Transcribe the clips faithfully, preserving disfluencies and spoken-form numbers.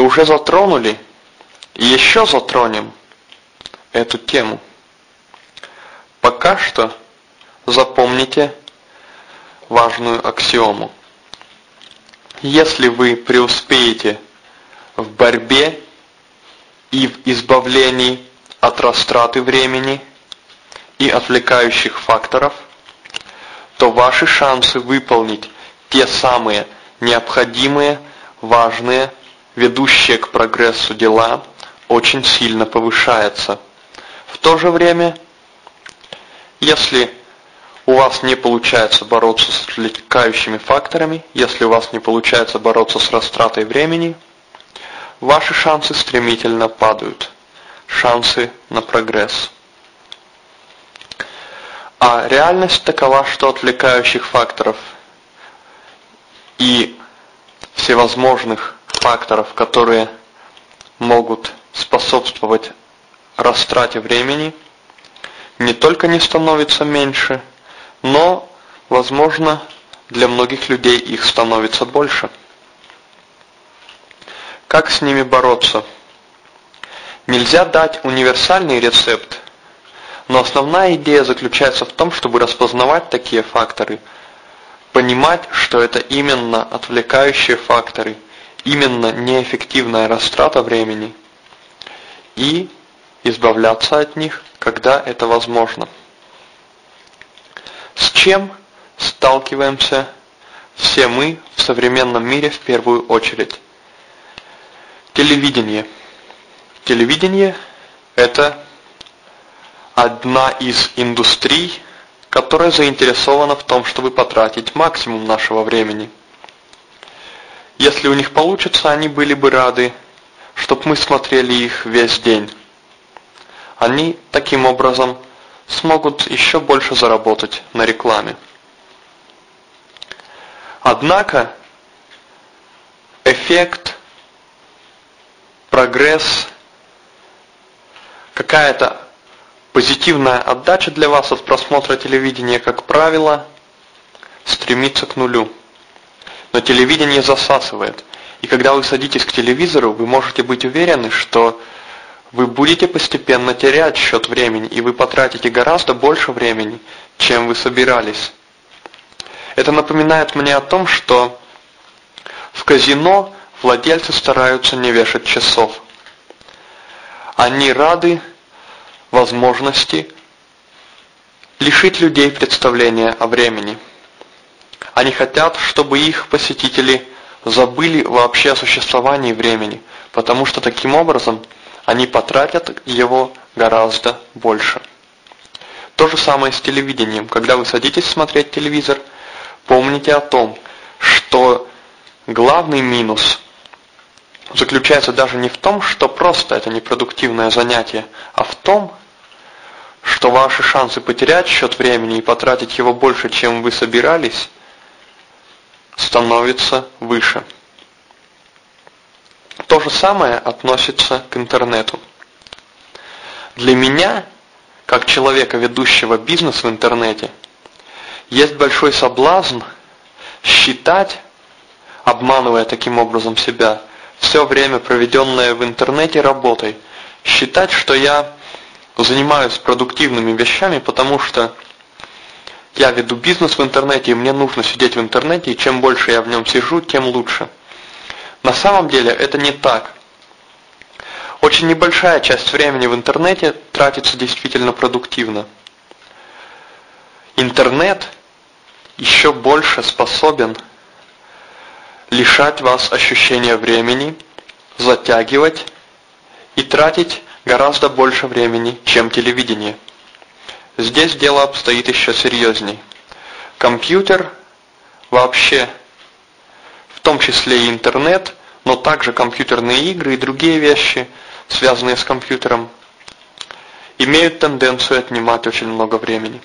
уже затронули и еще затронем эту тему. Пока что запомните важную аксиому. Если вы преуспеете в борьбе и в избавлении от растраты времени и отвлекающих факторов, то ваши шансы выполнить те самые необходимые, важные, ведущие к прогрессу дела очень сильно повышаются. В то же время, если у вас не получается бороться с отвлекающими факторами, если у вас не получается бороться с растратой времени, ваши шансы стремительно падают. Шансы на прогресс. А реальность такова, что отвлекающих факторов и всевозможных факторов, которые могут способствовать растрате времени, не только не становится меньше, но, возможно, для многих людей их становится больше. Как с ними бороться? Нельзя дать универсальный рецепт, но основная идея заключается в том, чтобы распознавать такие факторы, понимать, что это именно отвлекающие факторы, именно неэффективная растрата времени, и избавляться от них, когда это возможно. С чем сталкиваемся все мы в современном мире в первую очередь? Телевидение. Телевидение – это одна из индустрий, которая заинтересована в том, чтобы потратить максимум нашего времени. Если у них получится, они были бы рады, чтобы мы смотрели их весь день. Они таким образом смогут еще больше заработать на рекламе. Однако эффект, прогресс, какая-то позитивная отдача для вас от просмотра телевидения, как правило, стремится к нулю. Но телевидение засасывает. И когда вы садитесь к телевизору, вы можете быть уверены, что вы будете постепенно терять счет времени, и вы потратите гораздо больше времени, чем вы собирались. Это напоминает мне о том, что в казино владельцы стараются не вешать часов. Они рады возможности лишить людей представления о времени. Они хотят, чтобы их посетители забыли вообще о существовании времени, потому что таким образом они потратят его гораздо больше. То же самое с телевидением. Когда вы садитесь смотреть телевизор, помните о том, что главный минус заключается даже не в том, что просто это непродуктивное занятие, а в том, что ваши шансы потерять счет времени и потратить его больше, чем вы собирались, становятся выше. То же самое относится к интернету. Для меня, как человека, ведущего бизнес в интернете, есть большой соблазн считать, обманывая таким образом себя, все время, проведенное в интернете работой, считать, что я занимаюсь продуктивными вещами, потому что я веду бизнес в интернете, и мне нужно сидеть в интернете, и чем больше я в нем сижу, тем лучше. На самом деле это не так. Очень небольшая часть времени в интернете тратится действительно продуктивно. Интернет еще больше способен лишать вас ощущения времени, затягивать и тратить гораздо больше времени, чем телевидение. Здесь дело обстоит еще серьезней. Компьютер вообще, в том числе и интернет, но также компьютерные игры и другие вещи, связанные с компьютером, имеют тенденцию отнимать очень много времени.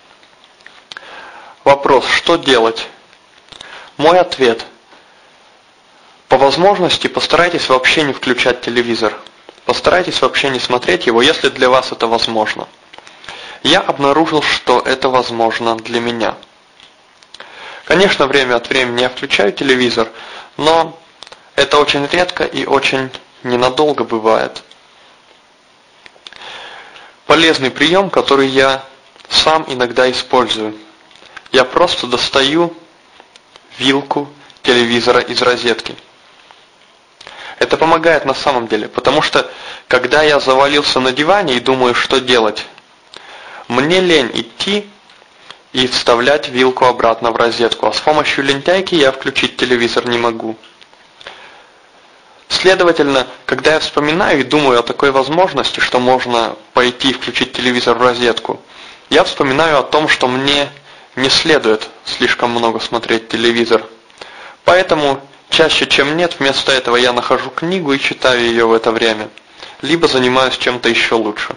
Вопрос, что делать? Мой ответ. По возможности постарайтесь вообще не включать телевизор. Постарайтесь вообще не смотреть его, если для вас это возможно. Я обнаружил, что это возможно для меня. Конечно, время от времени я включаю телевизор, но Это очень редко и очень ненадолго бывает. Полезный прием, который я сам иногда использую. Я просто достаю вилку телевизора из розетки. Это помогает на самом деле, потому что когда я завалился на диване и думаю, что делать, мне лень идти и вставлять вилку обратно в розетку, а с помощью лентяйки я включить телевизор не могу. Следовательно, когда я вспоминаю и думаю о такой возможности, что можно пойти и включить телевизор в розетку, я вспоминаю о том, что мне не следует слишком много смотреть телевизор. Поэтому чаще, чем нет, вместо этого я нахожу книгу и читаю ее в это время, либо занимаюсь чем-то еще лучше.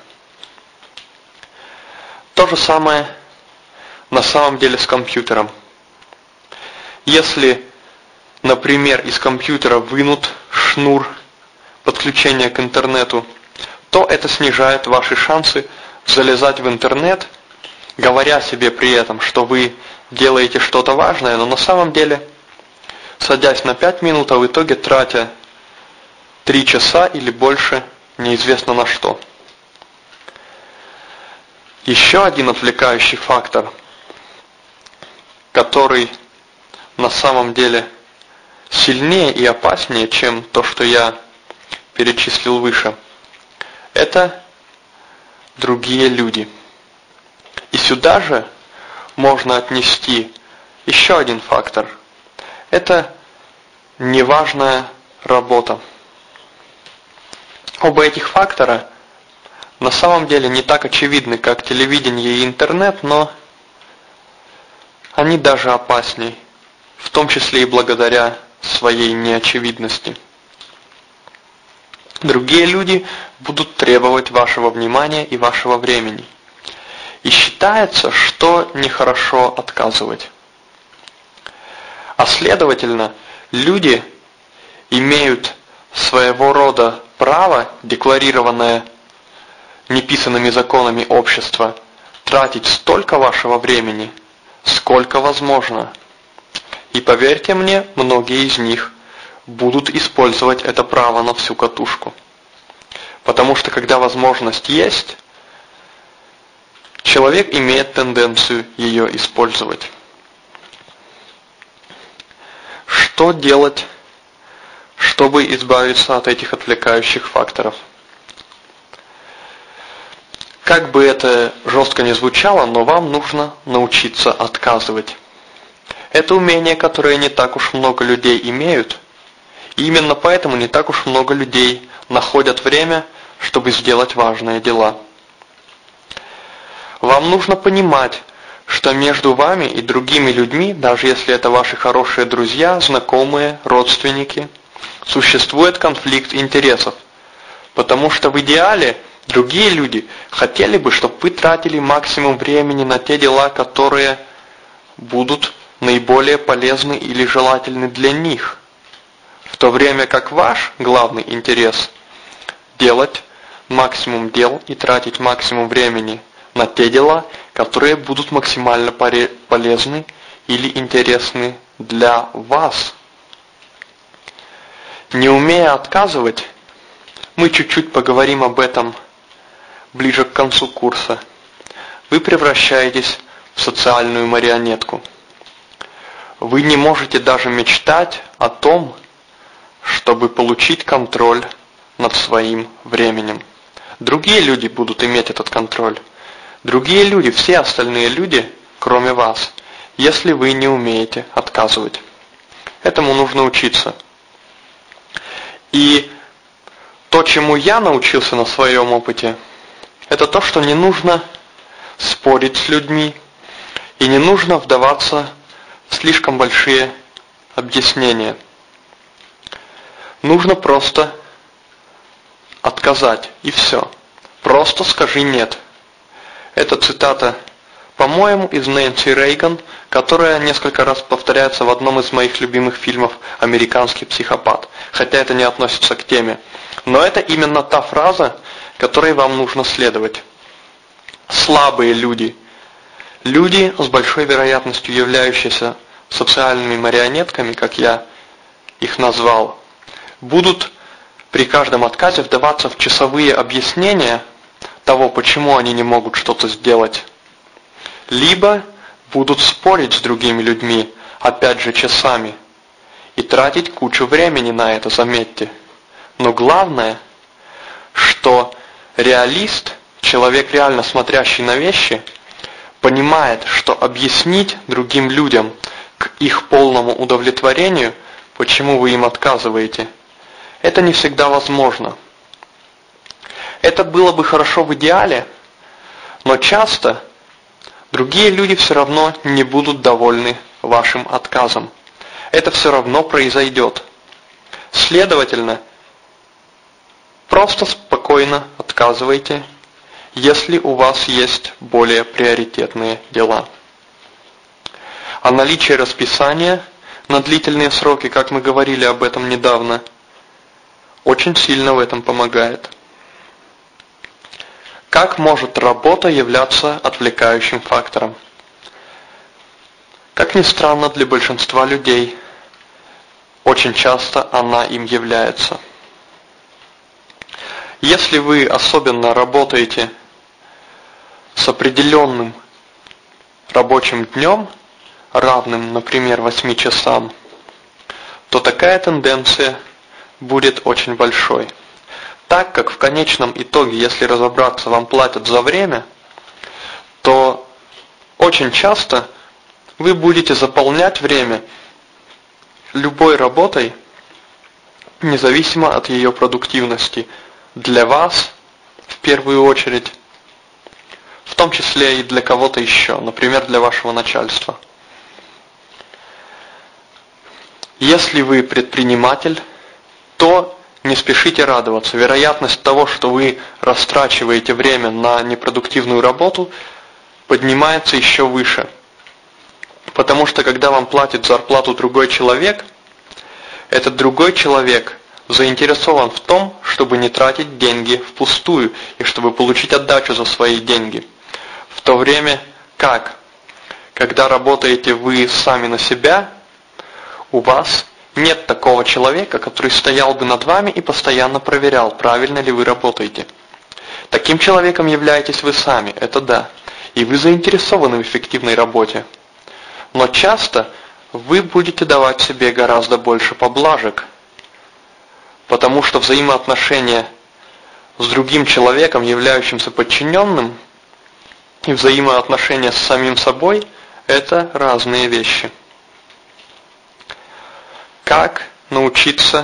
То же самое на самом деле с компьютером. Если, например, из компьютера вынут шнур подключения к интернету, то это снижает ваши шансы залезать в интернет, говоря себе при этом, что вы делаете что-то важное, но на самом деле, садясь на пять минут, а в итоге тратя три часа или больше, неизвестно на что. Еще один отвлекающий фактор, который на самом деле сильнее и опаснее, чем то, что я перечислил выше, это другие люди. И сюда же можно отнести еще один фактор. Это неважная работа. Оба этих фактора на самом деле не так очевидны, как телевидение и интернет, но они даже опасней, в том числе и благодаря своей неочевидности. Другие люди будут требовать вашего внимания и вашего времени. И считается, что нехорошо отказывать. А следовательно, люди имеют своего рода право, декларированное неписанными законами общества, тратить столько вашего времени, сколько возможно. И поверьте мне, многие из них будут использовать это право на всю катушку. Потому что когда возможность есть, человек имеет тенденцию ее использовать. Что делать, чтобы избавиться от этих отвлекающих факторов? Как бы это жестко ни звучало, но вам нужно научиться отказывать. Это умение, которое не так уж много людей имеют, и именно поэтому не так уж много людей находят время, чтобы сделать важные дела. Вам нужно понимать, что между вами и другими людьми, даже если это ваши хорошие друзья, знакомые, родственники, существует конфликт интересов. Потому что в идеале другие люди хотели бы, чтобы вы тратили максимум времени на те дела, которые будут наиболее полезны или желательны для них. В то время как ваш главный интерес – делать максимум дел и тратить максимум времени на те дела, которые будут максимально полезны или интересны для вас. Не умея отказывать, мы чуть-чуть поговорим об этом ближе к концу курса, вы превращаетесь в социальную марионетку. Вы не можете даже мечтать о том, чтобы получить контроль над своим временем. Другие люди будут иметь этот контроль. Другие люди, все остальные люди, кроме вас, если вы не умеете отказывать. Этому нужно учиться. И то, чему я научился на своем опыте, это то, что не нужно спорить с людьми и не нужно вдаваться в слишком большие объяснения. Нужно просто отказать, и все. Просто скажи «нет». Это цитата, по-моему, из Нэнси Рейган, которая несколько раз повторяется в одном из моих любимых фильмов «Американский психопат», хотя это не относится к теме. Но это именно та фраза, которой вам нужно следовать. Слабые люди, люди с большой вероятностью являющиеся социальными марионетками, как я их назвал, будут при каждом отказе вдаваться в часовые объяснения того, почему они не могут что-то сделать, либо будут спорить с другими людьми, опять же часами, и тратить кучу времени на это, заметьте. Но главное, что реалист, человек, реально смотрящий на вещи, понимает, что объяснить другим людям к их полному удовлетворению, почему вы им отказываете, это не всегда возможно. Это было бы хорошо в идеале, но часто другие люди все равно не будут довольны вашим отказом. Это все равно произойдет. Следовательно, просто спокойно отказывайте, если у вас есть более приоритетные дела. А наличие расписания на длительные сроки, как мы говорили об этом недавно, очень сильно в этом помогает. Как может работа являться отвлекающим фактором? Как ни странно для большинства людей, очень часто она им является. Если вы особенно работаете с определенным рабочим днем, равным, например, восьми часам, то такая тенденция будет очень большой. Так как в конечном итоге, если разобраться, вам платят за время, то очень часто вы будете заполнять время любой работой, независимо от ее продуктивности, для вас в первую очередь, в том числе и для кого-то еще, например, для вашего начальства. Если вы предприниматель, то не спешите радоваться. Вероятность того, что вы растрачиваете время на непродуктивную работу, поднимается еще выше. Потому что когда вам платит зарплату другой человек, этот другой человек заинтересован в том, чтобы не тратить деньги впустую и чтобы получить отдачу за свои деньги. В то время как, когда работаете вы сами на себя, у вас нет такого человека, который стоял бы над вами и постоянно проверял, правильно ли вы работаете. Таким человеком являетесь вы сами, это да, и вы заинтересованы в эффективной работе. Но часто вы будете давать себе гораздо больше поблажек, потому что взаимоотношения с другим человеком, являющимся подчиненным, и взаимоотношения с самим собой – это разные вещи. Как научиться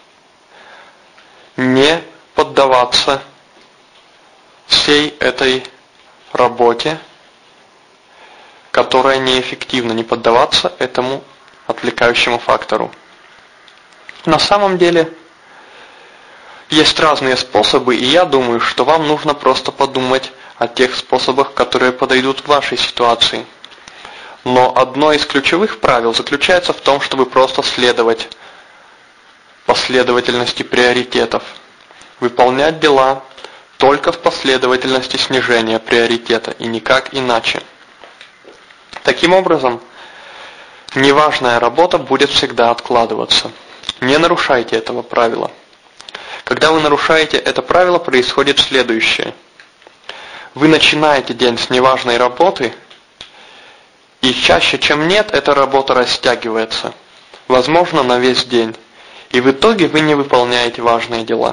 не поддаваться всей этой работе, которая неэффективна, не поддаваться этому отвлекающему фактору? На самом деле, есть разные способы, и я думаю, что вам нужно просто подумать о тех способах, которые подойдут в вашей ситуации. Но одно из ключевых правил заключается в том, чтобы просто следовать последовательности приоритетов. Выполнять дела только в последовательности снижения приоритета и никак иначе. Таким образом, неважная работа будет всегда откладываться. Не нарушайте этого правила. Когда вы нарушаете это правило, происходит следующее. Вы начинаете день с неважной работы, и чаще, чем нет, эта работа растягивается. Возможно, на весь день. И в итоге вы не выполняете важные дела.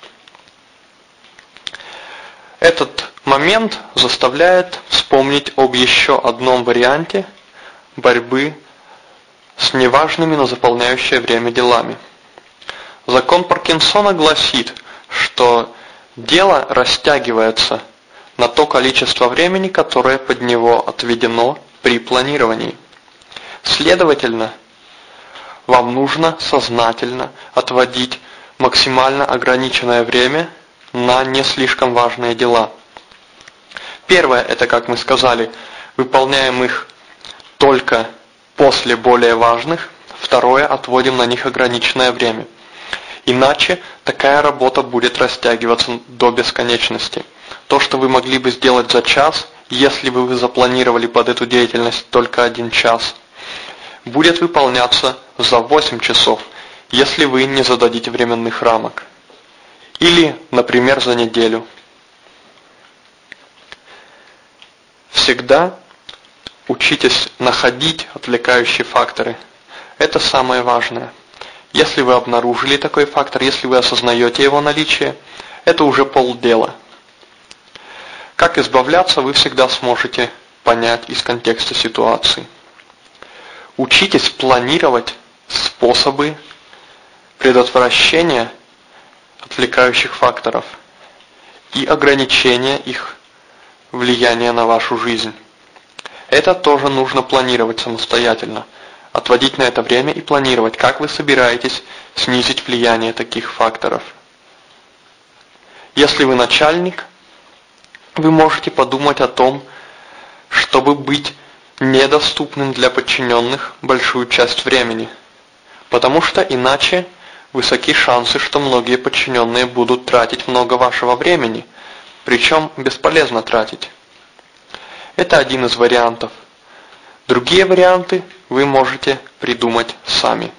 Этот момент заставляет вспомнить об еще одном варианте борьбы с неважными, но заполняющими время делами. Закон Паркинсона гласит, что дело растягивается на то количество времени, которое под него отведено при планировании. Следовательно, вам нужно сознательно отводить максимально ограниченное время на не слишком важные дела. Первое, это, как мы сказали, выполняем их только после более важных. Второе, отводим на них ограниченное время. Иначе такая работа будет растягиваться до бесконечности. То, что вы могли бы сделать за час, если бы вы запланировали под эту деятельность только один час, будет выполняться за восемь часов если вы не зададите временных рамок. Или, например, за неделю. Всегда учитесь находить отвлекающие факторы. Это самое важное. Если вы обнаружили такой фактор, если вы осознаете его наличие, это уже полдела. Как избавляться, вы всегда сможете понять из контекста ситуации. Учитесь планировать способы предотвращения отвлекающих факторов и ограничения их влияния на вашу жизнь. Это тоже нужно планировать самостоятельно. Отводить на это время и планировать, как вы собираетесь снизить влияние таких факторов. Если вы начальник, вы можете подумать о том, чтобы быть недоступным для подчиненных большую часть времени. Потому что иначе высоки шансы, что многие подчиненные будут тратить много вашего времени, причем бесполезно тратить. Это один из вариантов. Другие варианты вы можете придумать сами.